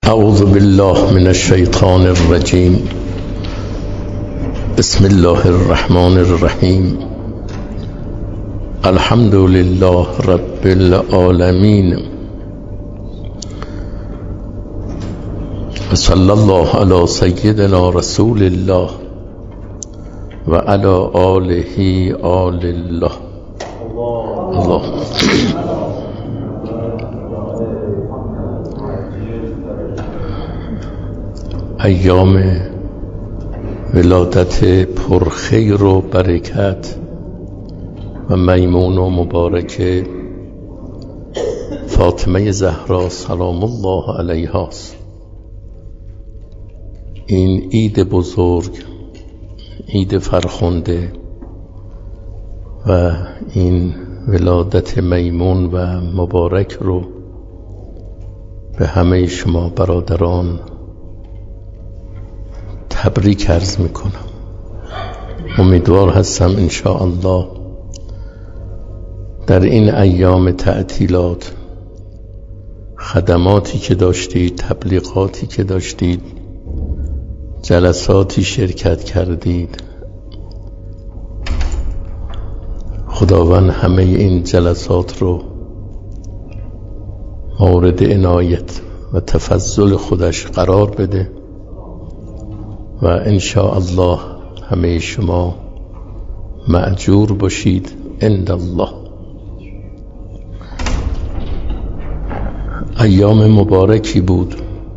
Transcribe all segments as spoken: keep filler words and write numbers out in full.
اعوذ بالله من الشیطان الرجیم. بسم الله الرحمن الرحیم. الحمد لله رب العالمین و صلی الله علی سیدنا رسول الله و علی آله آل الله. الله ایام ولادت پرخیر و برکت و میمون و مبارک فاطمه زهرا سلام الله علیها است. این عید بزرگ، عید فرخنده و این ولادت میمون و مبارک رو به همه شما برادران تبریک عرض میکنم. امیدوار هستم انشاءالله در این ایام تعطیلات خدماتی که داشتید، تبلیغاتی که داشتید، جلساتی شرکت کردید، خداوند همه این جلسات رو مورد عنایت و تفضل خودش قرار بده و انشاءالله همه شما مأجور باشید عند الله. ایام مبارکی بود،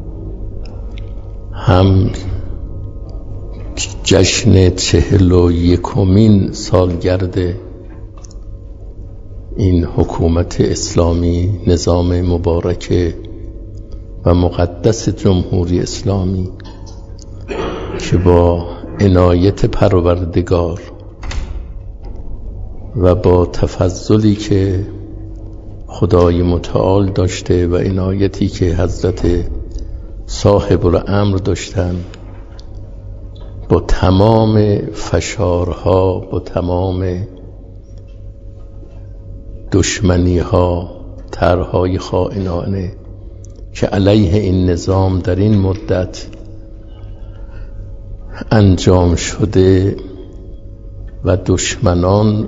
هم جشن چهل و یکمین سالگرد این حکومت اسلامی، نظام مبارک و مقدس جمهوری اسلامی که با عنایت پروردگار و با تفضلی که خدای متعال داشته و عنایتی که حضرت صاحب الامر داشتن، با تمام فشارها، با تمام دشمنیها، طرحهای خائنانه که علیه این نظام در این مدت انجام شده و دشمنان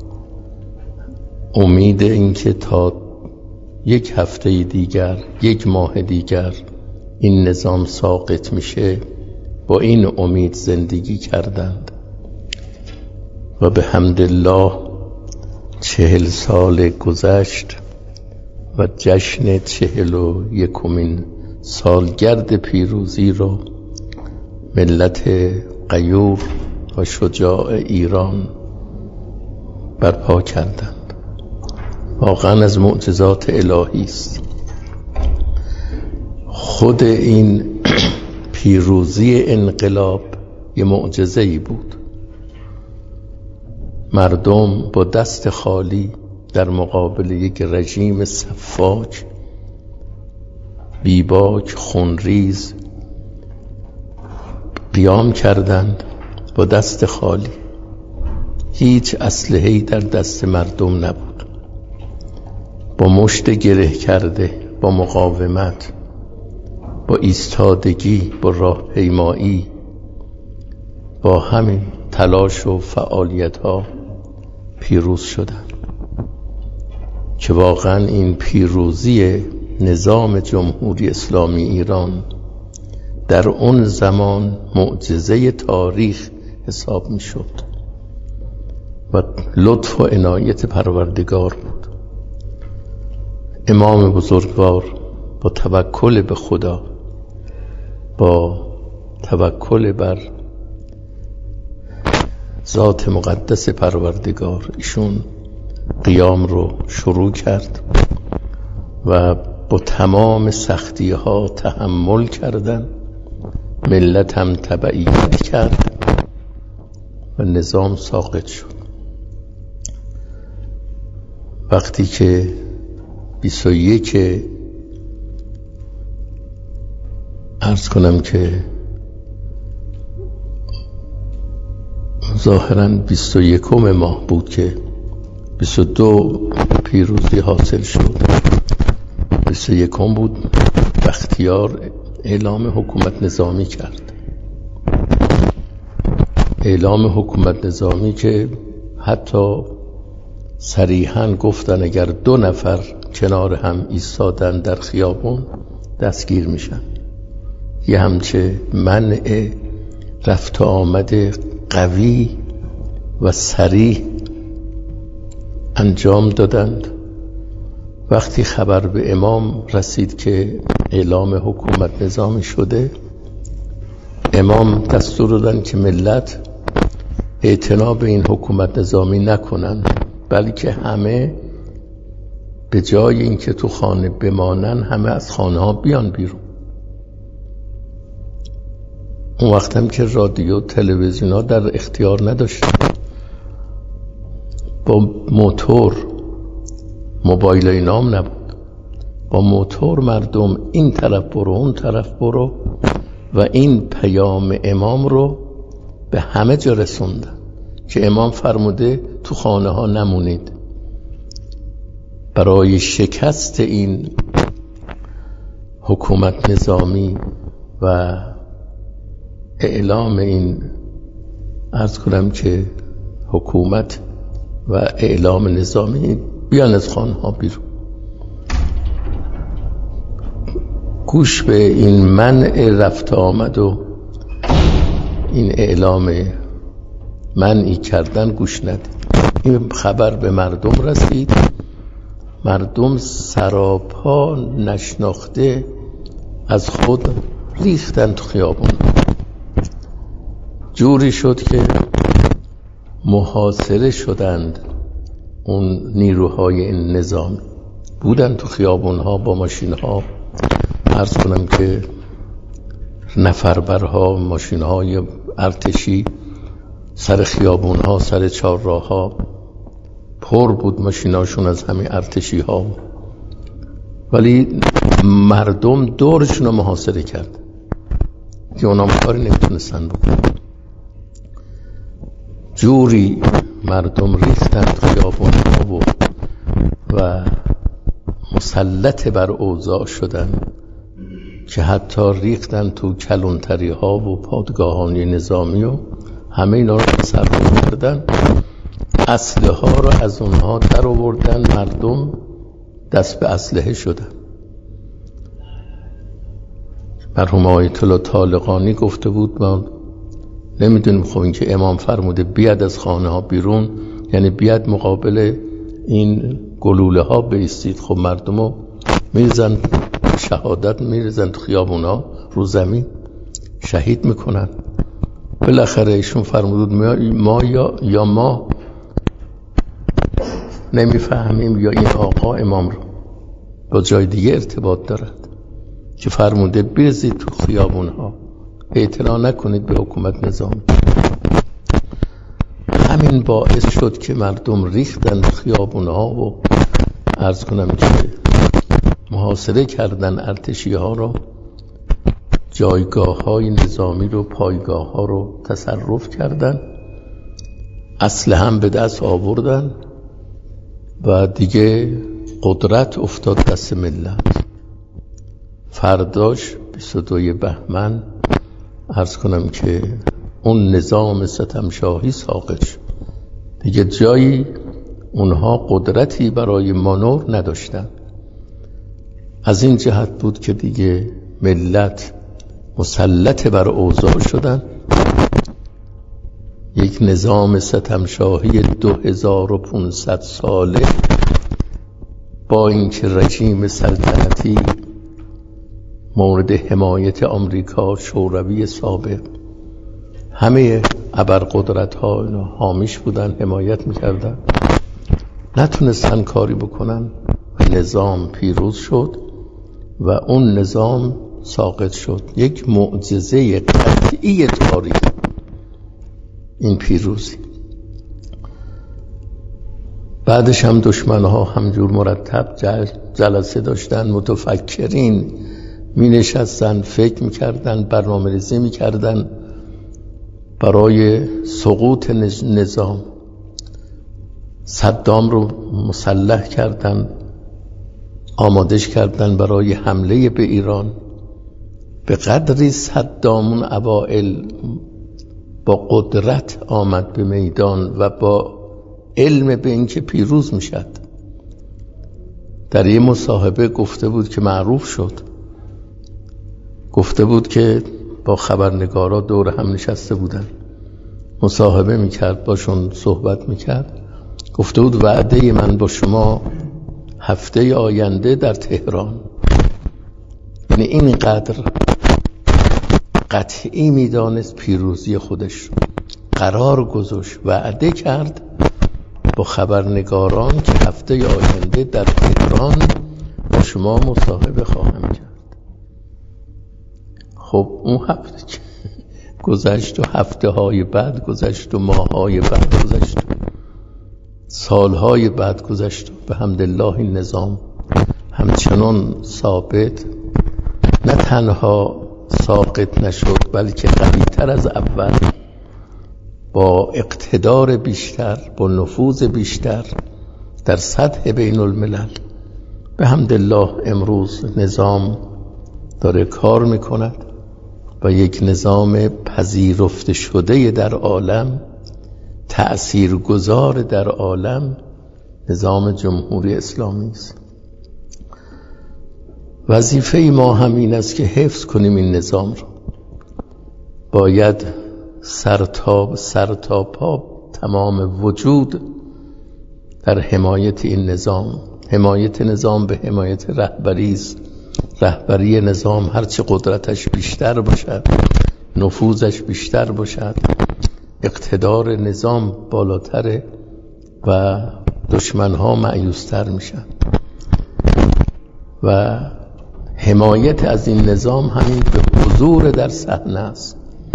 امید این که تا یک هفته دیگر، یک ماه دیگر این نظام ساقط میشه، با این امید زندگی کردند و به حمدالله چهل سال گذشت و جشن چهل و یکمین سالگرد پیروزی رو ملت غیور و شجاع ایران برپا کردند. واقعا از معجزات الهی است. خود این پیروزی انقلاب یه معجزه‌ای بود. مردم با دست خالی در مقابل یک رژیم سفاک، بیباک، خونریز قیام کردند با دست خالی. هیچ اسلحه‌ای در دست مردم نبود. با مشت گره کرده، با مقاومت، با ایستادگی، با راهپیمایی، با همین تلاش و فعالیت‌ها پیروز شدند که واقعا این پیروزی نظام جمهوری اسلامی ایران در اون زمان معجزه تاریخ حساب می شد و لطف و عنایت پروردگار بود. امام بزرگوار با توکل به خدا، با توکل بر ذات مقدس پروردگار، ایشون قیام رو شروع کرد و با تمام سختی ها تحمل کردن. ملت هم تبعیت کرد و نظام ساقط شد. وقتی که بیست و یک عرض کنم که ظاهراً بیست و یکم ماه بود که بیست و دو پیروزی حاصل شد. بیست و یکم بود بختیار اعلام حکومت نظامی کرد. اعلام حکومت نظامی که حتی صریحاً گفتن اگر دو نفر کنار هم ایستادن در خیابون دستگیر میشن. یه همچه منع رفت و آمد قوی و سریع انجام دادند. وقتی خبر به امام رسید که اعلام حکومت نظامی شده، امام دستور دادن که ملت اعتنا به این حکومت نظامی نکنن، بلکه همه به جای اینکه تو خانه بمانن همه از خانه ها بیان بیرون. اون وقت هم که رادیو تلویزیون ها در اختیار نداشتن، با موتور، موبایل اینام نبود، با موتور مردم این طرف برو اون طرف برو و این پیام امام رو به همه جا رسوندن که امام فرموده تو خانه ها نمونید. برای شکست این حکومت نظامی و اعلام این، عرض کنم که حکومت و اعلام نظامی، بیان از خانه ها بیرون. گوش به این منع رفت آمد و این اعلام منعی کردن گوش ندید. این خبر به مردم رسید، مردم سراپا نشناخته از خود ریختن تو خیابون. جوری شد که محاصره شدند اون نیروهای این نظام، بودن تو خیابونها با ماشینها، عرض کنم که نفربرها، ماشینهای ارتشی سر خیابونها، سر چهارراه‌ها پر بود ماشیناشون از همین ارتشی ها، ولی مردم دورشون رو محاصره کرد که اونا کاری نمیتونستن بکنن. جوری مردم ریختن تو خیابون ها و, و مسلط بر اوضاع شدن که حتی ریختن تو کلانتری ها و پادگاهانی نظامی و همه اینا رو تصرف کردن. اسلحه ها رو از اونها در آوردن، مردم دست به اسلحه شدن. مرحوم آیت الله طالقانی گفته بود ما نمیدونیم خب این که امام فرموده بیاد از خانه ها بیرون یعنی بیاد مقابل این گلوله ها بایستید. خب مردم رو میرزن شهادت، میرزن تو خیابون ها، رو زمین شهید میکنن. بالاخره ایشون فرمود ما یا, یا ما نمیفهمیم یا این آقا امام رو با جای دیگه ارتباط دارد که فرموده بریزید تو خیابون ها، اعتنا نکنید به حکومت نظامی. همین باعث شد که مردم ریختن تو خیابون ها و عرض کنم که محاصره کردن ارتشی ها رو، جایگاه های نظامی رو، پایگاه ها رو تصرف کردن، اسلحه هم به دست آوردن و دیگه قدرت افتاد دست ملت. فرداش بیست و دوم بهمن عرض کنم که اون نظام ستمشاهی ساقط شد. دیگه جایی اونها قدرتی برای مانور نداشتن. از این جهت بود که دیگه ملت مسلط بر اوضاع شدن. یک نظام ستمشاهی دو هزار و پانصد ساله با اینکه رژیم سلطنتی مورد حمایت آمریکا شوروی سابق، همه ابرقدرت ها حامیش بودن، حمایت میکردن، نتونستن کاری بکنن. نظام پیروز شد و اون نظام ساقط شد. یک معجزه قطعی تاریخ این پیروزی. بعدش هم دشمنها همجور مرتب جل جلسه داشتن، متفکرین می نشستن، فکر می کردن، برنامه ریزی می کردن برای سقوط نظام. صدام رو مسلح کردن، آمادش کردن برای حمله به ایران، به قدری صدامون اوائل با قدرت آمد به میدان و با علم به اینکه پیروز میشد. در یه مصاحبه گفته بود که معروف شد، گفته بود که با خبرنگارا دور هم نشسته بودن، مصاحبه میکرد، باشون صحبت میکرد، گفته بود وعده من با شما هفته آینده در تهران. یعنی اینقدر قطعی میدانست پیروزی خودش، قرار گذاشت، وعده کرد با خبرنگاران که هفته آینده در تهران با شما مصاحبه خواهم کرد. خب اون هفته گذشت و هفته های بعد گذشت و ماه های بعد گذشت و سال های بعد گذشت و به حمدالله این نظام همچنان ثابت، نه تنها ساقط نشد بلکه قوی‌تر از اول، با اقتدار بیشتر، با نفوذ بیشتر در سطح بین الملل به حمدالله امروز نظام داره کار میکند و یک نظام پذیرفته شده در عالم، تأثیرگذار در عالم، نظام جمهوری اسلامی است. وظیفه ما همین است که حفظ کنیم این نظام رو. باید سر تا سر تا پا تمام وجود در حمایت این نظام. حمایت نظام به حمایت رهبری است. رهبری نظام هرچه قدرتش بیشتر باشد، نفوذش بیشتر باشد، اقتدار نظام بالاتره و دشمنها مأیوستر میشن. و حمایت از این نظام همین به حضور در صحنه است.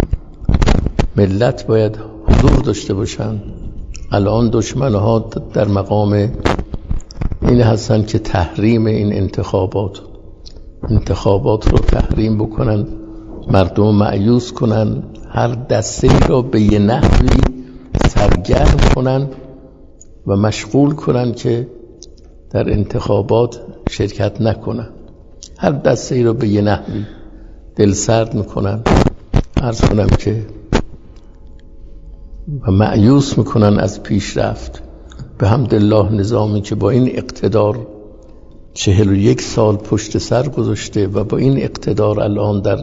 ملت باید حضور داشته باشن. الان دشمنها در مقام این هستن که تحریم این انتخابات انتخابات رو تحریم بکنن، مردم مأیوس کنن، هر دسته رو به یه نحوی سرگرم کنن و مشغول کنن که در انتخابات شرکت نکنن. هر دسته رو به یه نحوی دل سرد میکنن، عرض کنم که و مأیوس میکنن از پیشرفت. به حمدالله نظامی که با این اقتدار چهل و یک سال پشت سر گذاشته و با این اقتدار الان در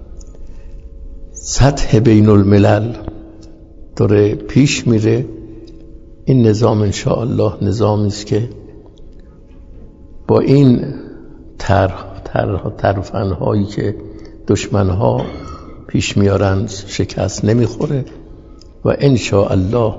سطح بین الملل داره پیش میره، این نظام انشاءالله نظامی است که با این طرح طرح ترفندهایی که دشمنها پیش میارند شکست نمیخوره و انشاءالله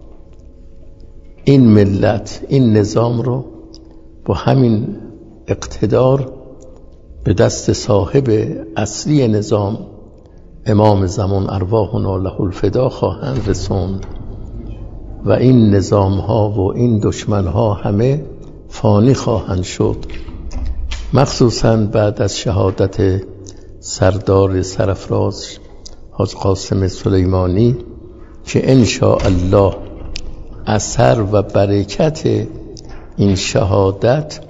این ملت این نظام رو با همین اقتدار به دست صاحب اصلی نظام، امام زمان ارواحنا له الفدا، خواهند رسوند و این نظام ها و این دشمن ها همه فانی خواهند شد. مخصوصا بعد از شهادت سردار سرفراز حاج قاسم سلیمانی که انشاءالله اثر و برکت این شهادت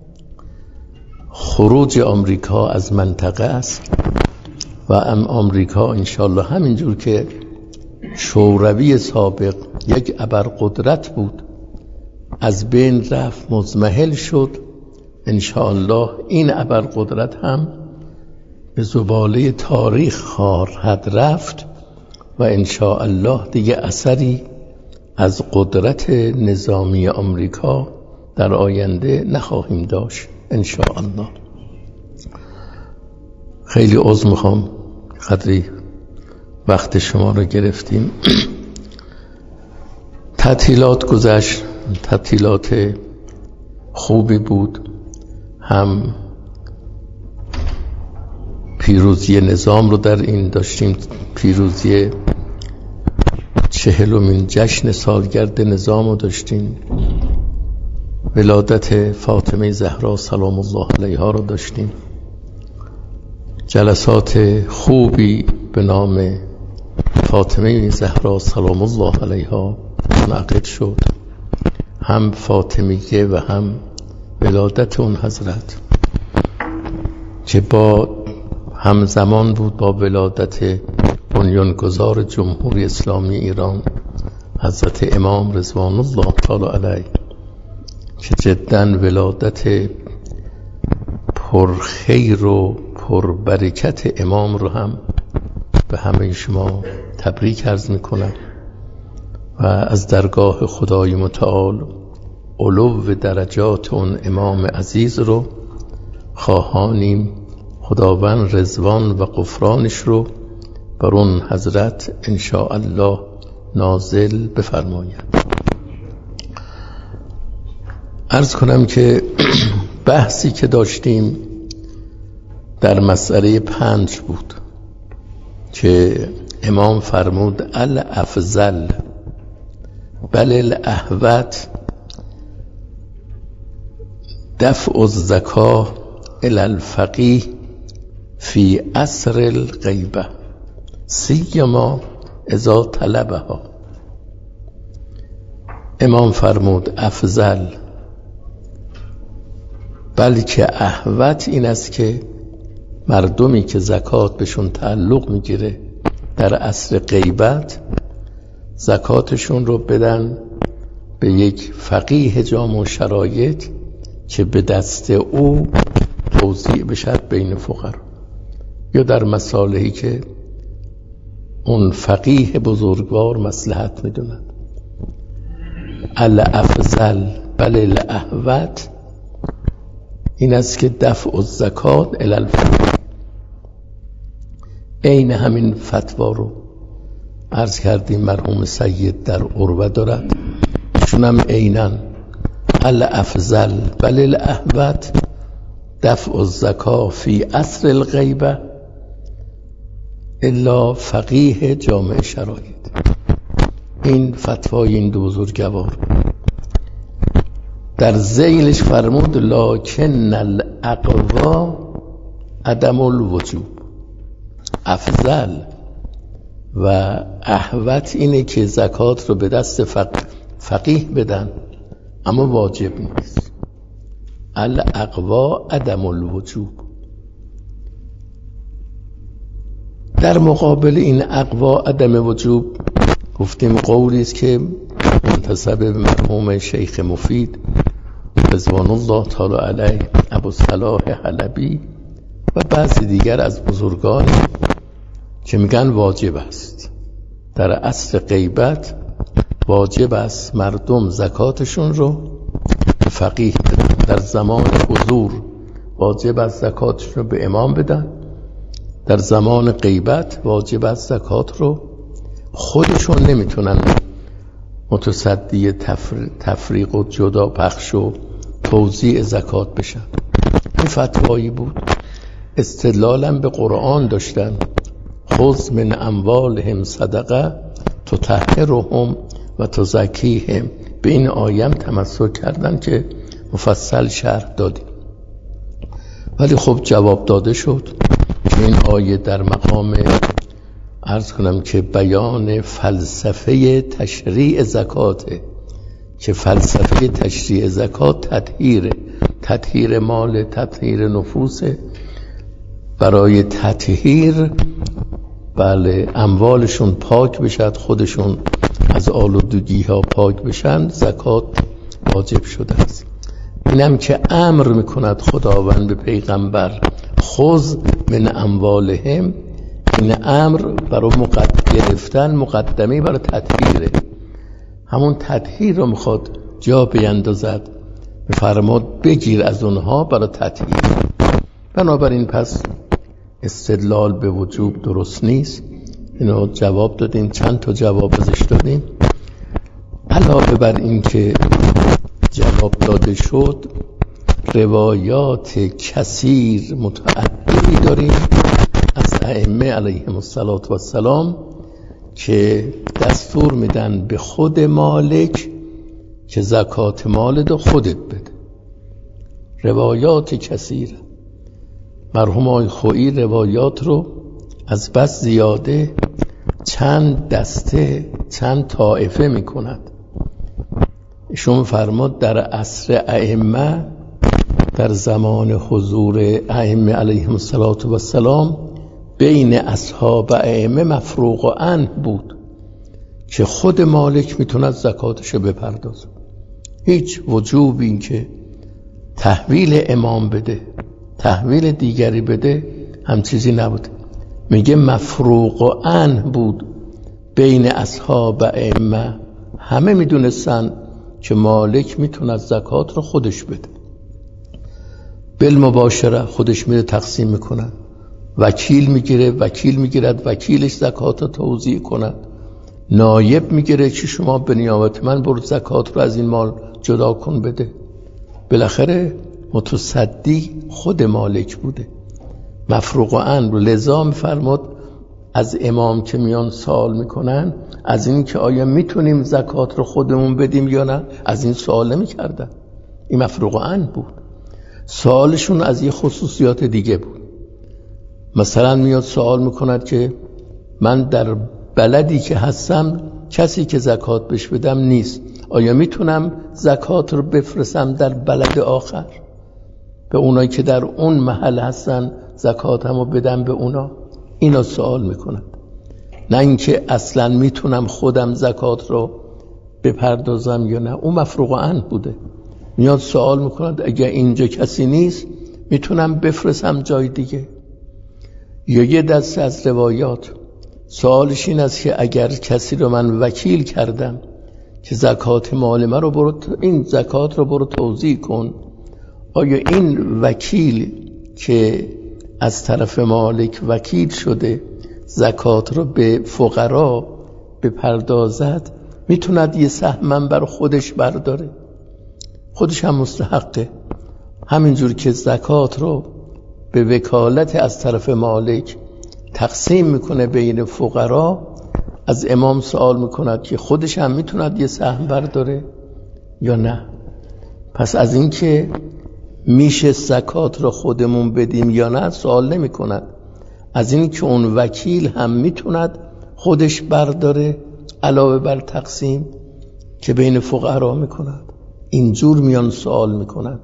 خروج آمریکا از منطقه است و ام آمریکا انشاءالله همینجور که شوروی سابق یک ابرقدرت بود از بین رفت، مضمحل شد، انشاءالله این ابرقدرت هم به زباله تاریخ خواهد رفت و انشاءالله دیگه اثری از قدرت نظامی آمریکا در آینده نخواهیم داشت انشاءالله. خیلی عذر میخوام قدری وقت شما رو گرفتیم. تعطیلات گذشت، تعطیلات خوبی بود، هم پیروزی نظام رو در این داشتیم، پیروزی چهلمین جشن سالگرد نظام رو داشتیم، ولادت فاطمه زهرا سلام الله علیها رو داشتیم، جلسات خوبی به نام فاطمه زهرا سلام الله علیها منعقد شد، هم فاطمیه و هم ولادت اون حضرت که با همزمان بود با ولادت بنیانگذار جمهوری اسلامی ایران حضرت امام رضوان الله تعالی علیه که جداً ولادت پرخیر و پربرکت امام رو هم به همه شما تبریک عرض میکنم و از درگاه خدای متعال علو درجات اون امام عزیز رو خواهانیم خداوند رضوان و غفرانش رو بر اون حضرت انشاءالله نازل بفرماید. عرض کنم که بحثی که داشتیم در مسئله پنج بود که امام فرمود الافضل بل الاحوط دفع الزکاه الی الفقیه فی عصر الغیبه سیما اذا طلبها. امام فرمود افضل بلکه احوط این است که مردمی که زکات بهشون تعلق میگیره در عصر غیبت زکاتشون رو بدن به یک فقیه جامع شرایط که به دست او توزیع بشد بین فقرا یا در مصالحی که اون فقیه بزرگوار مصلحت میدوند. الافضل بل الاحوط این است که دفع الزکات الی الفقیه. عین همین فتوا رو عرض کردیم مرحوم سید در عروه دارد، چون هم عیناً الافضل بل الاحوط دفع الزکات فی عصر الغیبه الا فقیه جامع شرایط. این فتوای این دو بزرگوار در ذیلش فرمود لکن الاقوا عدم الوجوب. افضل و احوط اینه که زکات رو به دست فقیه بدن اما واجب نیست. الاقوا عدم الوجوب. در مقابل این اقوا عدم وجوب گفتیم قولی است که منتسب به مرحوم شیخ مفید رضوان الله تعالی علیه ابوالصلاح حلبی و بعضی دیگر از بزرگان که میگن واجب است در عصر غیبت، واجب است مردم زکاتشون رو فقیه بدن. در زمان حضور واجب است زکاتشون رو به امام بدن، در زمان غیبت واجب است زکات رو خودشون نمیتونن متصدی تفر... تفریق و جدا پخش و توزیع زکات بشن. این فتوایی بود. استدلالم به قرآن داشتن خذ من اموالهم صدقه تطهرهم و تزکیهم. به این آیم تمسک کردن که مفصل شرح دادیم، ولی خب جواب داده شد که این آیه در مقام عرض کنم که بیان فلسفه تشریع زکاته که فلسفه تشریع زکات تطهیر تطهیر مال، تطهیر نفوس. برای تطهیر بله اموالشون پاک بشد، خودشون از آلودگی ها پاک بشن، زکات واجب شده است. اینم که امر میکند خداوند به پیغمبر خذ من اموالهم، این امر برای مقدم گرفتن مقدمه برای تطهیره، همون تطهیر رو میخواد جا بیندازد، فرمود بگیر از اونها برای تطهیر. بنابراین پس استدلال به وجوب درست نیست. اینو جواب دادیم، چند تا جواب ازش دادیم. علاوه بر این که جواب داده شد روایات کثیر متعددی داریم از ائمه علیهم السلام که دستور میدن به خود مالک که زکات مال دو خودت بده. روایات کثیر. مرحوم آقای خویی روایات رو از بس زیاده چند دسته چند طائفه میکند. ایشون فرماد در عصر ائمه، در زمان حضور ائمه علیهم السلام بین اصحاب ائمه مفروغ عنه بود که خود مالک میتونه زکاتشو بپردازه. هیچ وجوب این که تحویل امام بده تحویل دیگری بده هم چیزی نبود. میگه مفروغ عنه بود بین اصحاب ائمه، همه میدونستن که مالک میتونه زکات رو خودش بده، بالمباشره خودش میره تقسیم میکنه، وکیل میگیره وکیل میگیرد وکیلش زکات رو توزیع کند، نایب میگیره که شما به نیابت من برو زکات رو از این مال جدا کن بده. بالاخره متصدی خود مالک بوده. مفروغ عنه رو لذا میفرماد از امام که میان سوال میکنن از این که آیا میتونیم زکات رو خودمون بدیم یا نه، از این سوال نمیکردن. این مفروغ عنه بود. سوالشون از یه خصوصیات دیگه بود. مثلا میاد سوال میکند که من در بلدی که هستم کسی که زکات بهش بدم نیست، آیا میتونم زکات رو بفرستم در بلد آخر به اونایی که در اون محل هستن زکاتمو بدم به اونا؟ اینا سوال میکنند. نه اینکه اصلا میتونم خودم زکات رو بپردازم یا نه. اون مفروغ عنه بوده. میاد سوال میکنند اگه اینجا کسی نیست میتونم بفرستم جای دیگه. یا یه دسته از روایات سوالش این است که اگر کسی رو من وکیل کردم که زکات مال من رو برو این زکات رو برو توزیع کن، آیا این وکیل که از طرف مالک وکیل شده زکات رو به فقرا بپردازد میتوند یه سهم بر خودش برداره؟ خودش هم مستحقه. همینجور که زکات رو به وکالت از طرف مالک تقسیم میکنه بین فقرا، از امام سوال میکند که خودش هم میتوند یه سهم برداره یا نه. پس از این که میشه زکات رو خودمون بدیم یا نه سوال نمی کند. از این که اون وکیل هم میتوند خودش برداره علاوه بر تقسیم که بین فقرا میکند. اینجور میان سوال میکنند.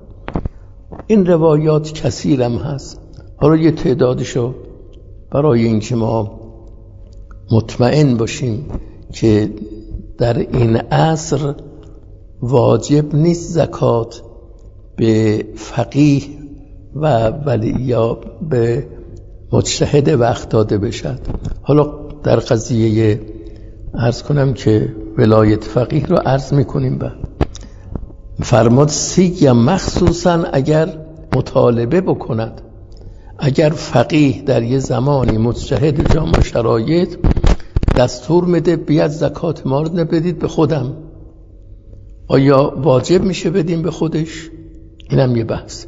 این روایات کثیر هم هست. حالا یه تعدادشو برای اینکه ما مطمئن باشیم که در این عصر واجب نیست زکات به فقیه و ولی یا به مجتهد وقت داده بشد. حالا در قضیه عرض کنم که ولایت فقیه رو عرض میکنیم. به فرماد سیگ مخصوصا اگر مطالبه بکند، اگر فقیه در یه زمانی مجتهد جامع شرایط دستور میده بیاد زکات ما رو بدید به خودم، آیا واجب میشه بدیم به خودش؟ اینم یه بحث.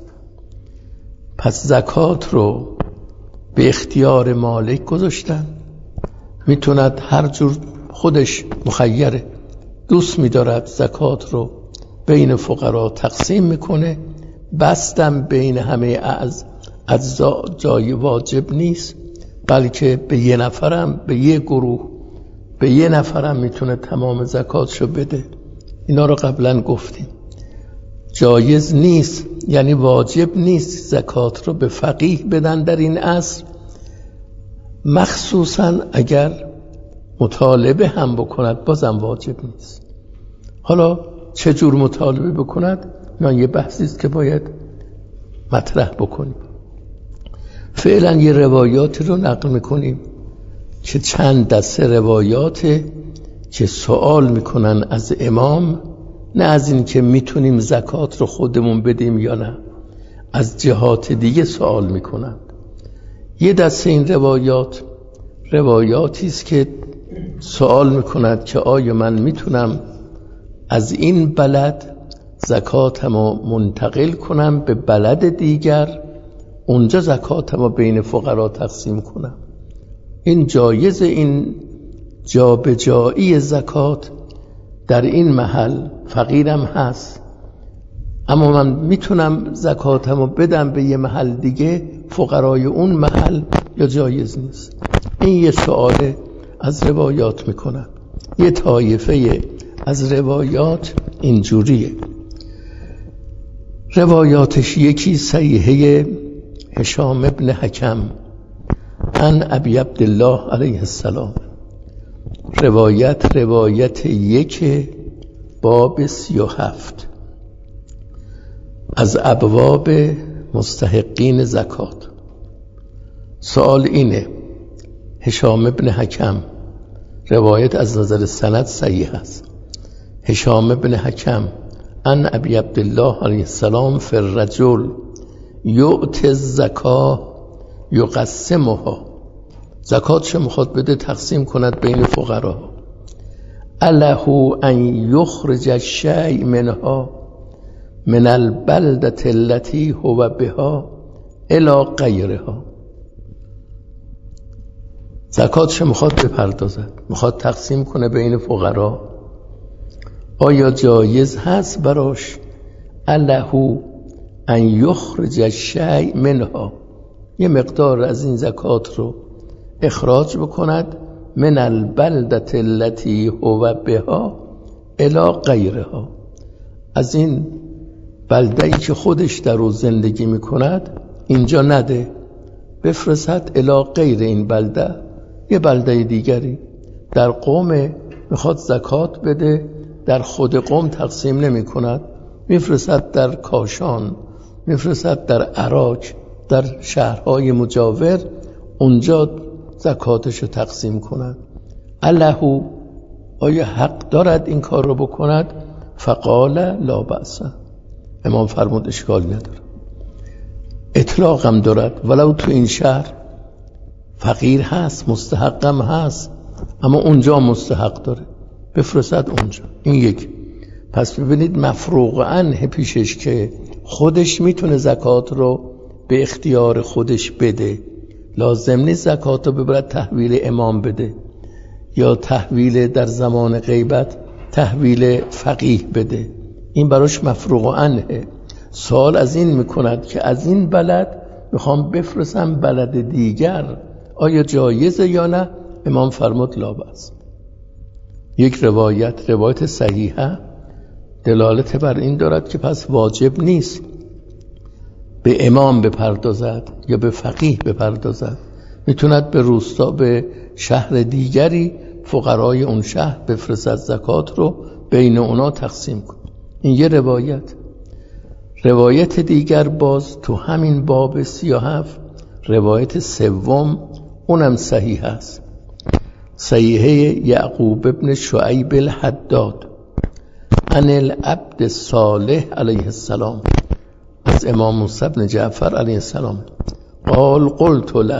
پس زکات رو به اختیار مالک گذاشتن، میتوند هر جور خودش مخیره، دوست میدارد زکات رو بین فقرا تقسیم میکنه. بستم بین همه از از جای واجب نیست، بلکه به یه نفرم به یه گروه به یه نفرم میتونه تمام زکاتشو بده. اینا رو قبلا گفتیم. جایز نیست یعنی واجب نیست زکات رو به فقیه بدن در این عصر، مخصوصا اگر مطالبه هم بکند بازم واجب نیست. حالا چه جور مطالبه بکند نه یه بحثی است که باید مطرح بکنیم. فعلا یه روایات رو نقل میکنیم که چند دسته روایات که سوال میکنن از امام، نه از این که میتونیم زکات رو خودمون بدیم یا نه، از جهات دیگه سوال میکنن. یه دسته این روایات روایاتی است که سوال میکند که آیا من میتونم از این بلد زکاتمو منتقل کنم به بلد دیگر، اونجا زکاتمو بین فقرا تقسیم کنم؟ این جایز، این جابجایی زکات در این محل فقیرم هست، اما من میتونم زکاتمو بدم به یه محل دیگه فقرای اون محل، یا جایز نیست؟ این یه سوال از روایات میکنن. یه طایفه از روایات اینجوریه. روایاتش یکی صحیحه هشام ابن حکم عن ابی عبدالله علیه السلام. روایت روایت یک باب سی و هفت از ابواب مستحقین زکات. سوال اینه، هشام بن حکم، روایت از نظر سند صحیح است. هشام بن حکم عن ابی عبدالله علیه السلام فی الرجل یؤتی الزکاه یقسمها، زکاتش میخواد بده تقسیم کند بین فقرا. اله ان یخرج الشیء منها من البلدة التي هو بها الی غیرها. زکاتش میخواد بپردازد، میخواد تقسیم کنه بین فقرا. آیا جایز هست براش اله ان یخرج الشیء منها، یه مقدار از این زکات رو اخراج بکند من البلدة التي هو بها الی غیرها، از این بلده‌ای که خودش در او زندگی میکند اینجا نده، بفرستد الی غیر این بلده، یه بلده دیگری. در قوم میخواد زکات بده، در خود قوم تقسیم نمی کند، میفرستد در کاشان، میفرستد در عراق، در شهرهای مجاور، اونجا زکاتش رو تقسیم کند. اله آیا حق دارد این کار رو بکند؟ فقال لا بأس، امام فرمود اشکال نداره، اطلاق هم دارد، ولو تو این شهر فقیر هست، مستحقم هست، اما اونجا مستحق داره، بفرستد اونجا. این یک. پس ببینید مفروغ عنه پیشش که خودش میتونه زکات رو به اختیار خودش بده، لازم نیست زکات رو ببرد تحویل امام بده یا تحویل در زمان غیبت تحویل فقیه بده، این براش مفروغ عنه. سوال از این میکند که از این بلد میخوام بفرستم بلد دیگر، آیا جایزه یا نه؟ امام فرمود لا بأس. یک روایت روایت صحیحه دلالت بر این دارد که پس واجب نیست به امام بپردازد یا به فقیه بپردازد، میتوند به روستا، به شهر دیگری فقرای اون شهر بفرستد، زکات رو بین اونا تقسیم کن. این یه روایت. روایت دیگر باز تو همین باب سی و هفت، روایت سوم، اونم صحیح است، صحیحه یعقوب ابن شعیب الحداد عن العبد الصالح علیه السلام، از امام موسی بن جعفر علیه السلام قال قلت له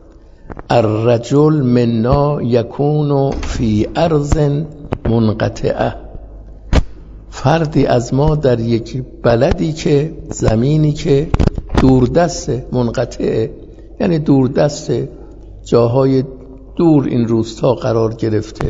الرجل منا یکون فی ارض منقطعه، فردی از ما در یک بلدی که زمینی که دوردسته، منقطعه یعنی دوردسته، جاهای دور این روستا قرار گرفته،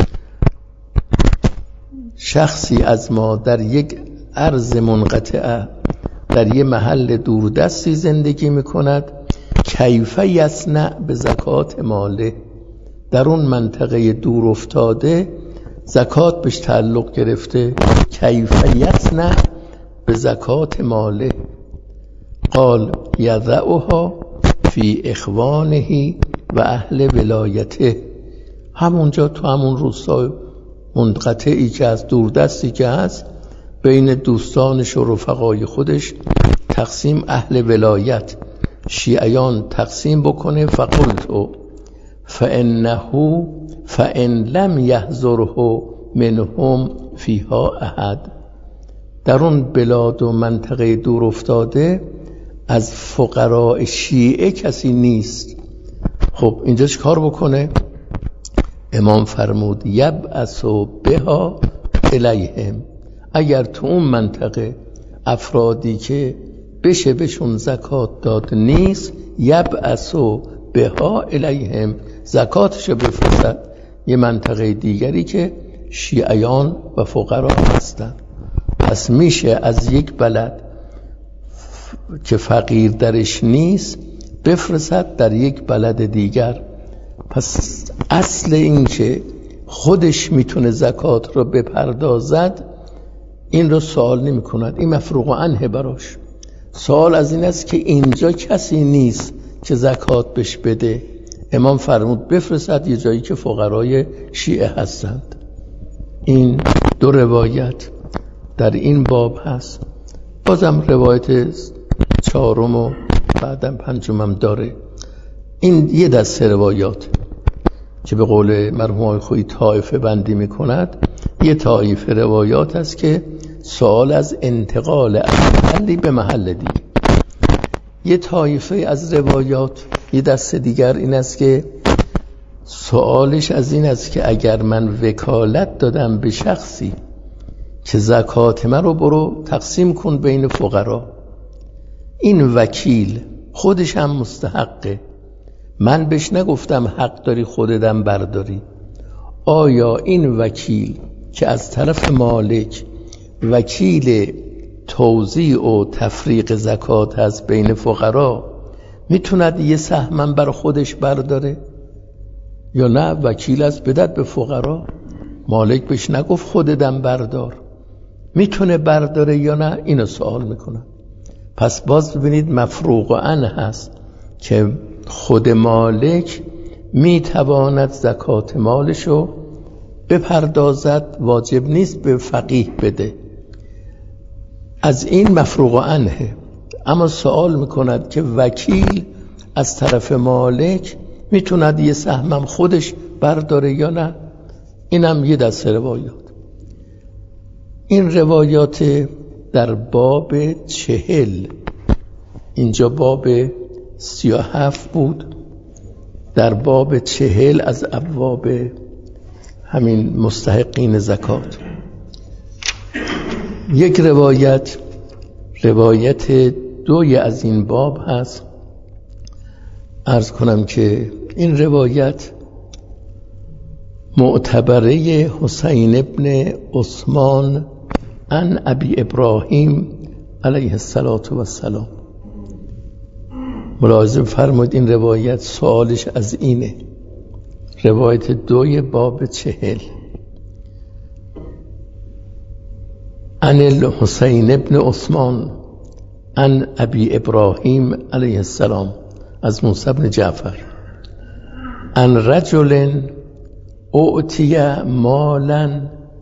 شخصی از ما در یک ارض منقطعه، در یک محل دوردستی زندگی میکند، کیف یصنع به زکات ماله، در اون منطقه دور افتاده زکات بهش تعلق گرفته، کیف یصنع به زکات ماله. قال یضعها فی اخوانه و اهل ولایته، همونجا تو همون روستا منقطعی که از دوردستی که هست بین دوستانش و رفقای خودش تقسیم، اهل ولایت شیعیان تقسیم بکنه. فقلت فانه فان لم یحضره منهم فیها احد، در اون بلاد و منطقه دور افتاده از فقراء شیعه کسی نیست. خب اینجا چه کار بکنه؟ امام فرمود یبعث بها الیهم، اگر تو اون منطقه افرادی که بشه بهشون زکات داد نیست، یبعث بها الیهم، زکاتشو بفرستد یه منطقه دیگری که شیعیان و فقرا هستن. پس میشه از یک بلد که فقیر درش نیست بفرستد در یک بلد دیگر. پس اصل این که خودش میتونه زکات رو بپردازد این رو سوال نمی کند، این مفروغ عنه براش. سوال از این است که اینجا کسی نیست که زکات بهش بده، امام فرمود بفرستد یه جایی که فقرای شیعه هستند. این دو روایت در این باب هست. بازم روایت چهارم و بعدم پنجمم داره. این یه دسته روایات که به قول مرحوم آقای خویی طایفه بندی میکند. یه طایفه روایات است که سوال از انتقال از محلی به محل دیگه. یه طایفه از روایات، یه دسته دیگر این است که سوالش از این است که اگر من وکالت دادم به شخصی که زکات من رو برو تقسیم کن بین فقرا، این وکیل خودش هم مستحقه، من بهش نگفتم حق داری خودتم برداری، آیا این وکیل که از طرف مالک وکیل توزیع و تفریق زکات هست بین فقرا میتوند یه سهم بر خودش برداره یا نه وکیل است بدد به فقرا، مالک بهش نگفت خودتم بردار، میتونه برداره یا نه؟ اینو سوال میکنم. پس باز ببینید مفروغ عنه هست که خود مالک میتواند زکات مالشو بپردازد، واجب نیست به فقیه بده، از این مفروغ عنه. اما سوال میکند که وکیل از طرف مالک میتوند یه سهمم خودش برداره یا نه؟ اینم یه دسته روایات. این روایات در باب چهل، اینجا باب سی و هفت بود، در باب چهل از ابواب همین مستحقین زکات. یک روایت روایت دوی از این باب هست. عرض کنم که این روایت معتبره حسین ابن عثمان عن ابی ابراهیم علیه السلام. ملاحظه فرمود این روایت سوالش از اینه. روایت دوی باب چهل عن الحسین ابن عثمان عن ابی ابراهیم علیه السلام از موسی بن جعفر عن رجل اعطی مالا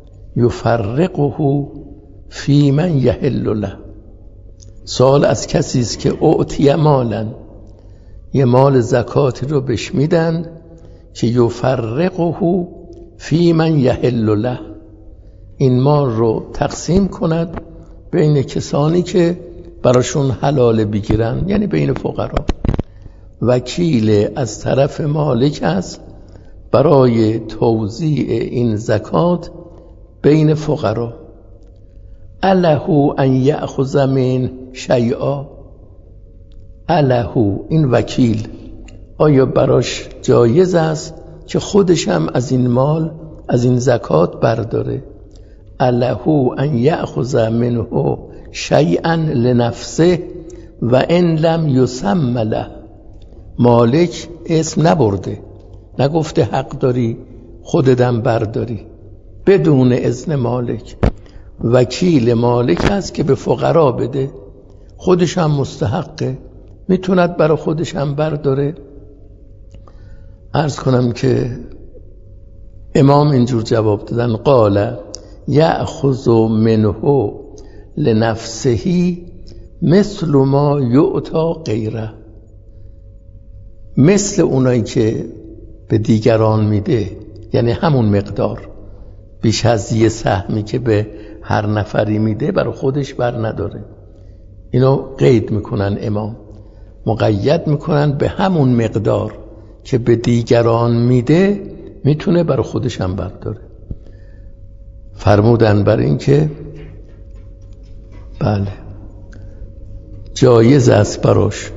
یفرقه فی من یحل له. سوال از کسی است که اعطی مالا، یه مال زکاتی رو بهش میدن که یفرقه فی من یحل له، این مال رو تقسیم کند بین کسانی که براشون حلال بگیرن، یعنی بین فقرا. وکیل از طرف مالک است برای توزیع این زکات بین فقرا. اله ان یأخذ من شیئا، اله این وکیل آیا براش جایز است که خودش هم از این مال از این زکات برداره؟ اله ان یأخذ منه شیئا لنفسه و ان لم یسم له. مالک اسم نبرده، نگفته حق داری خودتم برداری، بدون اذن مالک. وکیل مالک هست که به فقرا بده، خودش هم مستحقه، میتوند برای خودش هم برداره. عرض کنم که امام اینجور جواب دادن قال یأخذ منه لنفسه مثل ما یعطا غیره، مثل اونایی که به دیگران میده، یعنی همون مقدار، بیش از یه سهمی که به هر نفری میده برای خودش بر نداره. اینو قید میکنن امام، مقید میکنن به همون مقدار که به دیگران میده میتونه برای خودش هم برداره. فرمودن بر این که بله جایز است براش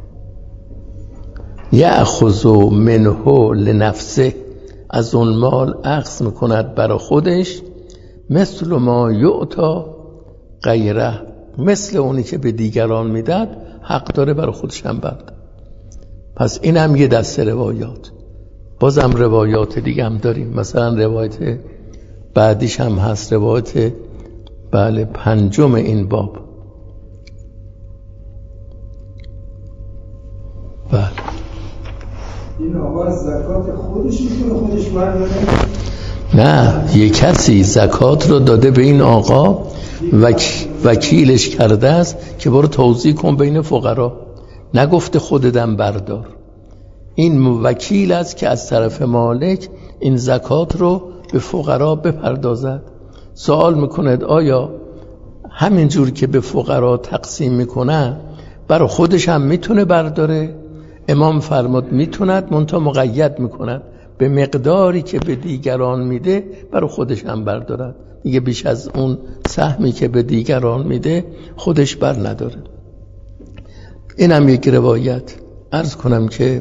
یأخذ منه لنفسه، از اون مال اخذ میکند برای خودش، مثل ما یعطا غیره، مثل اونی که به دیگران میداد حق داره برای خودش هم برد. پس این هم یه دسته روایات. بازم روایات دیگه هم داریم، مثلا روایت بعدیش هم هست، روایت بله پنجم این باب. بله این آقا زکات خودش میتونه خودش برداره؟ نه، یه کسی زکات رو داده به این آقا، وک... وکیلش کرده است که برو توزیع کن بین فقرا، نگفته خودتم بردار. این وکیل است که از طرف مالک این زکات رو به فقرا بپردازد. سوال میکند آیا همینجور که به فقرا تقسیم میکنه برای خودش هم میتونه برداره؟ امام فرمود میتوند، منتها مقید میکند به مقداری که به دیگران میده برای خودش هم بردارد، دیگه بیش از اون سهمی که به دیگران میده خودش بر نداره. اینم یک روایت. عرض کنم که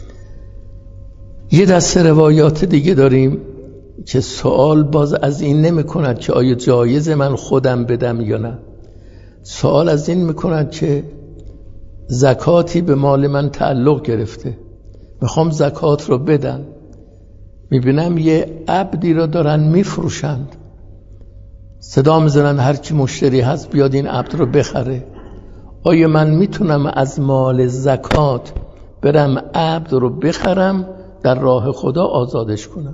یه دسته روایات دیگه داریم که سوال باز از این نمی کند که آیا جایز من خودم بدم یا نه. سوال از این می کند که زکاتی به مال من تعلق گرفته، میخوام زکات رو بدم، میبینم یه عبدی رو دارن میفروشند، صدا میزنن هر کی مشتری هست بیاد این عبد رو بخره. آیا من میتونم از مال زکات برم عبد رو بخرم در راه خدا آزادش کنم؟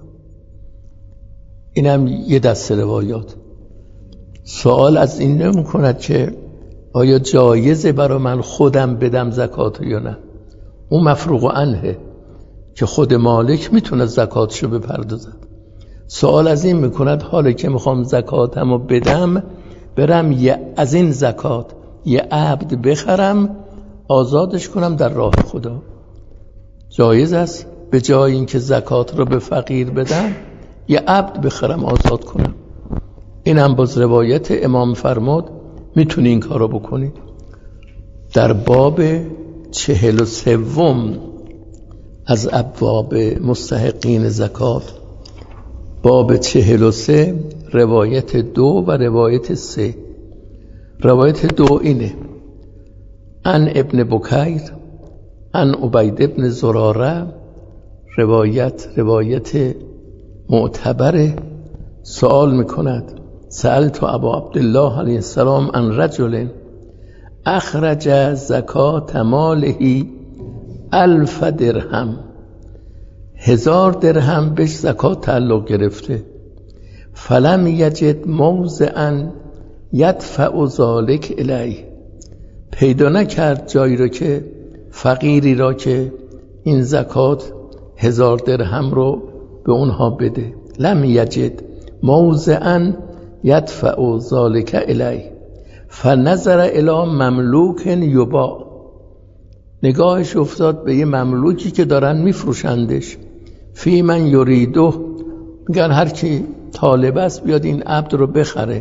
اینم یه دسته روایات. سوال از این نمی کند که آیا جایزه برای من خودم بدم زکات یا نه. اون مفروغ عنه که خود مالک میتونه زکاتشو بپردازد. سوال از این میکند حالا که میخوام زکاتمو بدم برم یه از این زکات یه عبد بخرم آزادش کنم در راه خدا، جایز است به جای اینکه زکات رو به فقیر بدم یه عبد بخرم آزاد کنم؟ این هم باز روایت امام فرمود میتونی این کارو بکنی. در باب چهل و سوم از ابواب مستحقین زکات، باب چهل و سه، روایت دو و روایت سه. روایت دو اینه: ان ابن بکیر ان عبید ابن زراره. روایت روایت معتبره. سوال میکند سألت ابا عبدالله علیه السلام عن رجل اخرج زکات ماله الف درهم، هزار درهم بهش زکات تعلق گرفته، فلم یجد موضعا یدفع ذلک الیه، پیدا نکرد جایی را که فقیری را که این زکات هزار درهم رو به اونها بده. لم یجد موضعا یدفع ذلک الیه فنظر الی مملوک یباع، نگاهش افتاد به یه مملوکی که دارن میفروشندش. فی من یریدو، میگن هر کی طالب است بیاد این عبد رو بخره.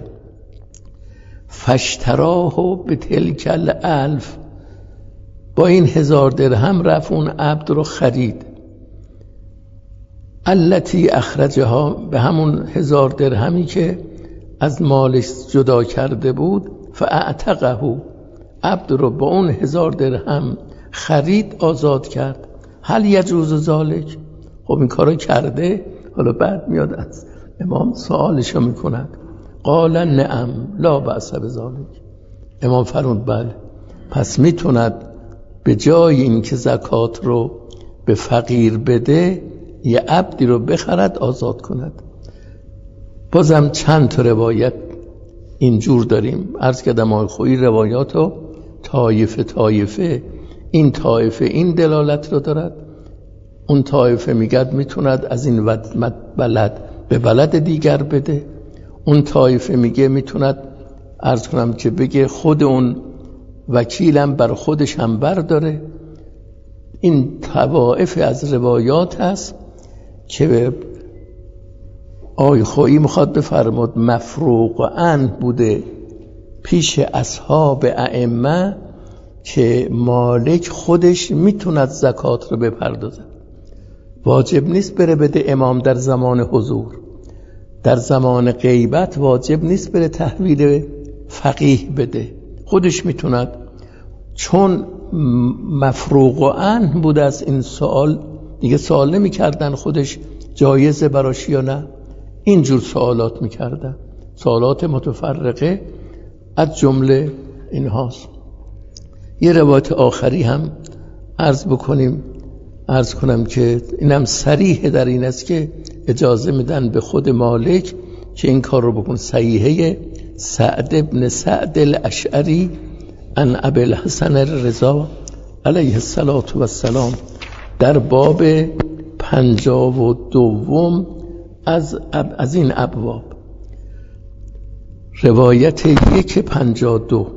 فاشتراه بتلک الالف، با این هزار درهم رفت اون عبد رو خرید. التی اخرجها، به همون هزار درهمی که از مالش جدا کرده بود. فاعتقه، عبد رو با اون هزار درهم خرید آزاد کرد. هل یجوز ذالک؟ خب این کارو کرده. حالا بعد میاد از امام سوالشو میکند. قال نعم لا بأس بذالک. امام فرمود بله، پس میتوند به جای این که زکات رو به فقیر بده یه عبدی رو بخرد آزاد کند. بازم چند تا روایت اینجور داریم. عرض کردم آقای خویی روایاتو طایفه طایفه، این طایفه این دلالت رو دارد، اون طایفه میگد میتوند از این بلد به بلد دیگر بده، اون طایفه میگه میتوند عرض کنم که بگه خود اون وکیلم بر خودش هم برداره. این طوائف از روایات هست که آقای خویی میخواد بفرماد مفروغ عنه بوده پیش اصحاب ائمه که مالک خودش میتوند زکات رو بپردازد. واجب نیست بره بده امام در زمان حضور، در زمان غیبت واجب نیست بره تحویل فقیه بده، خودش میتوند. چون مفروغ عنه بوده از این سوال، دیگه سوال نمی کردن خودش جایزه براش یا نه، اینجور سوالات میکردن، سوالات متفرقه از جمله این هاست. یه روایت آخری هم عرض بکنیم عرض کنم که اینم صریح در این است که اجازه میدن به خود مالک که این کار رو بکن. صحیحه سعد ابن سعد الاشعری عن ابی الحسن الرضا علیه السلام در باب پنجاه و دوم از, از این ابواب، روایت یک پنجاه و دو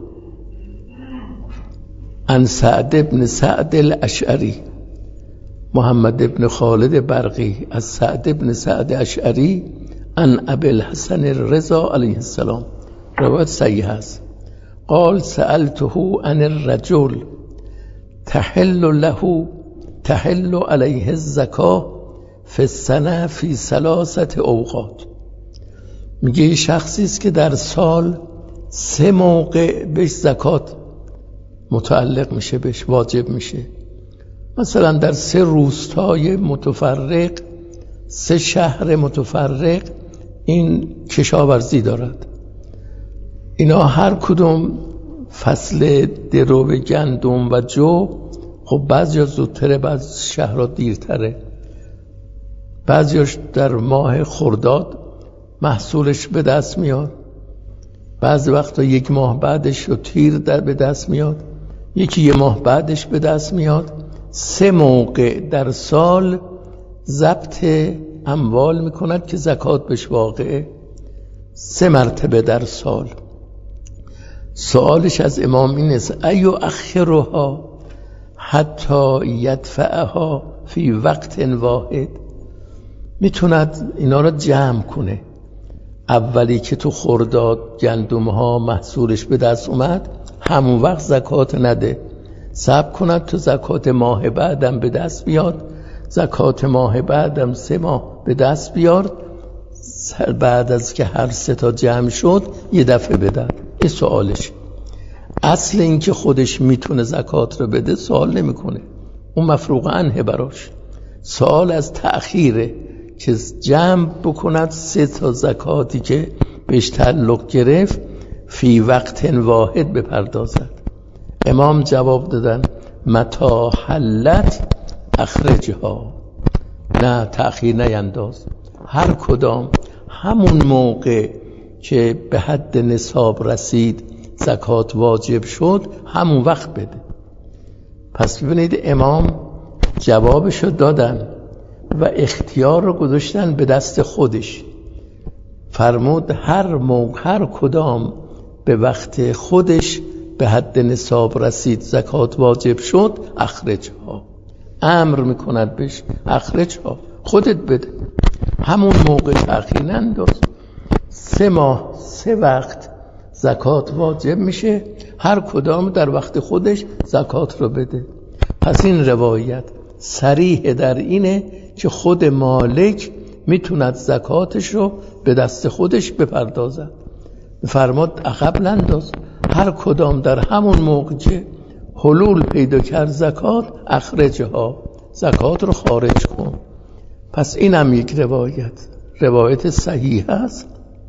عن سعد ابن سعد الاشعری محمد ابن خالد برقی از سعد ابن سعد اشعری عن ابی الحسن الرضا علیه السلام، روایت صحیح است. قال سألته عن الرجل تحل له تحل علیه الزکاه فی السنه فی ثلاثه اوقات. میگه شخصی است که در سال سه موقع بهش زکات متعلق میشه، بهش واجب میشه. مثلا در سه روستای متفرق، سه شهر متفرق این کشاورزی دارد. اینا هر کدوم فصل درو گندم و جو، خب بعضی زودتره، بعضی شهرها دیرتره، بعضیش در ماه خرداد محصولش به دست میاد، بعضی وقتا یک ماه بعدش رو تیر در به دست میاد، یکی یه ماه بعدش به دست میاد. سه موقع در سال ضبط اموال میکند که زکات بهش واقعه، سه مرتبه در سال. سوالش از امام این است ایو اخرها حتی یدفعها فی وقت واحد، میتوند اینا را جمع کنه، اولی که تو خرداد گندم ها محصولش به دست اومد همون وقت زکات نده، صبر کند تو زکات ماه بعدم به دست بیاد، زکات ماه بعدم سه ماه به دست بیار، بعد از که هر سه تا جمع شد یه دفعه بده. این سوالش. اصل این که خودش میتونه زکات رو بده سوال نمیکنه، اون مفروغ عنه براش. سوال از تأخیره که جمع بکند سه تا زکاتی که بهش تعلق گرفت فی وقت واحد بپردازد. امام جواب دادن متا حلت اخرجها، نه تأخیر نینداز، هر کدام همون موقع که به حد نصاب رسید زکات واجب شد همون وقت بده. پس ببینید امام جوابشو دادن و اختیار رو گذاشتن به دست خودش. فرمود هر موقع هر کدام به وقت خودش به حد نصاب رسید زکات واجب شد اخرجها، امر میکند بهش اخرجها، خودت بده، همون موقع تأخیر ننداز. سه ماه سه وقت زکات واجب میشه، هر کدام در وقت خودش زکات رو بده. پس این روایت صریح در اینه که خود مالک میتوند زکاتش رو به دست خودش بپردازد. فرماد عقب ننداز، هر کدام در همون موقع که حلول پیدا کرد زکات اخرجها، زکات رو خارج کن. پس اینم یک روایت روایت صحیح است،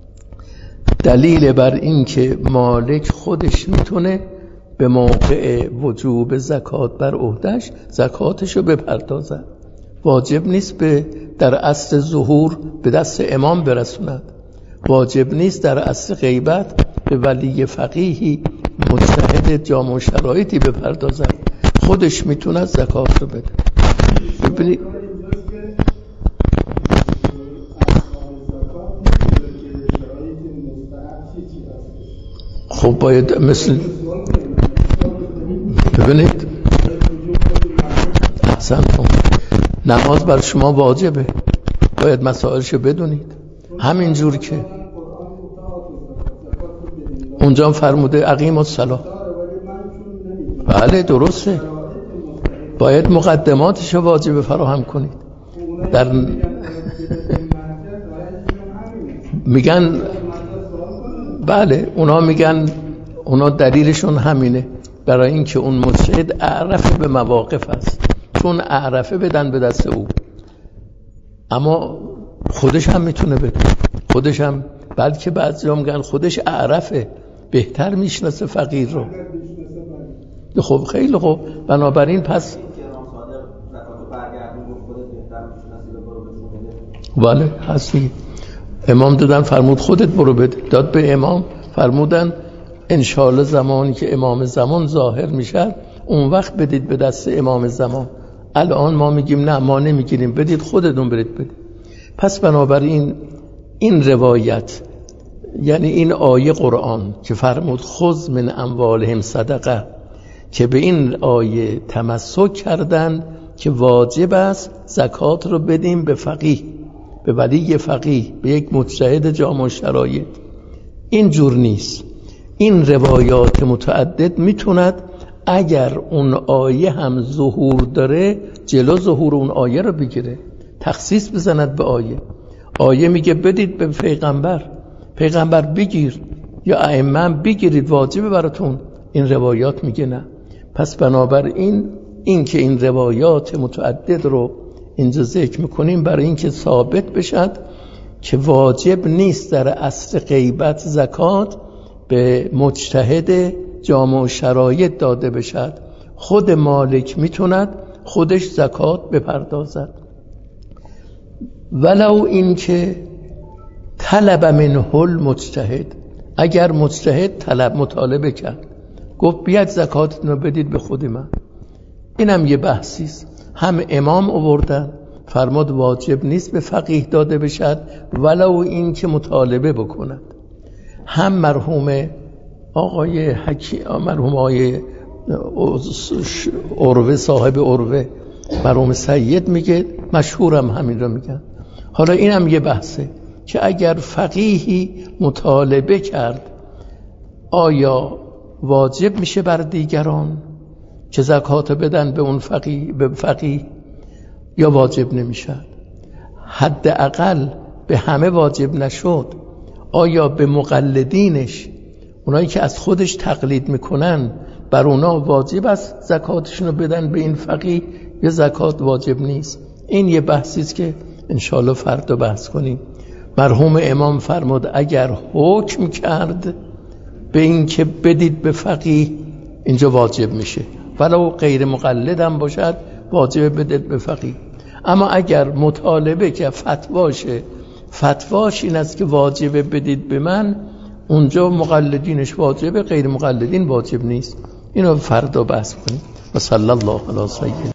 دلیل بر این که مالک خودش میتونه به موقع وجوب زکات بر عهدهش زکاتشو بپردازد. واجب نیست به در عصر ظهور به دست امام برسوند، واجب نیست در عصر غیبت به ولی فقیهی مجتهد جامع شرایطی بپردازد، خودش میتونه زکات رو بده. ببینید خب باید مثل ببینید احسنتون، نماز بر شما واجبه، باید مسائلشو بدونید. همینجور که اونجا فرموده اقیم الصلاة، بله درسته، باید مقدماتشو واجب فراهم کنید. در میگن بله اونا میگن اونا دلیلشون همینه، برای اینکه اون مجتهد اعرف به مواقف است، چون اعرفه بدن به دست او، اما خودش هم میتونه بده، خودش هم، بلکه بعضی هم میگن خودش اعرفه، بهتر میشناسه فقیر رو. خب خیلی خوب، بنابراین پس بله هستی. امام دادن فرمود خودت برو بده، داد به امام، فرمودن انشالله زمانی که امام زمان ظاهر میشه اون وقت بدید به دست امام زمان. الان ما میگیم نه ما نمیگیریم، بدید خودتون برید بدید. پس بنابراین این روایت، یعنی این آیه قرآن که فرمود خذ من اموالهم صدقه، که به این آیه تمسک کردن که واجب است زکات رو بدیم به فقیه، به ولی فقیه، به یک مجتهد جامع شرایط. این جور نیست. این روایات متعدد میتوند اگر اون آیه هم ظهور داره جلو ظهور اون آیه رو بگیره، تخصیص بزند به آیه. آیه میگه بدید به پیغمبر، پیغمبر بگیر، یا ائمه بگیرید واجبه براتون. این روایات میگه نه. پس بنابراین این که این روایات متعدد رو اینجا ذکر میکنیم برای اینکه ثابت بشد که واجب نیست در عصر غیبت زکات به مجتهد جامع شرایط داده بشد. خود مالک میتوند خودش زکات بپردازد، ولو این که طلب منه المجتهد، اگر مجتهد طلب مطالبه کرد گفت بیاد زکاتتون رو بدید به خود من. اینم یه بحثیست. هم امام آوردن فرمود واجب نیست به فقیه داده بشد ولو این که مطالبه بکند. هم مرحوم آقای حکی مرحوم آقای عروه صاحب عروه مرحوم سید میگه، مشهورم همین رو میگن. حالا اینم یه بحثه که اگر فقیهی مطالبه کرد آیا واجب میشه بر دیگران که زکات بدن به اون فقیه، به فقیه، یا واجب نمیشه؟ حداقل به همه واجب نشد، آیا به مقلدینش، اونایی که از خودش تقلید میکنن، بر اونا واجب است زکاتشون رو بدن به این فقیه یا زکات واجب نیست؟ این یه بحثیست که انشالله فردا بحث کنیم. مرحوم امام فرمود اگر حکم کرد به این که بدید به فقیه اینجا واجب میشه، ولو غیر مقلد هم باشد واجب بدید به فقیه. اما اگر مطالبه که فتواشه، فتواش این است که واجب بدید به من، اونجا مقلدینش واجبه، غیر مقلدین واجب نیست. اینو فردا بحث کنیم. و صلی الله علی سیدنا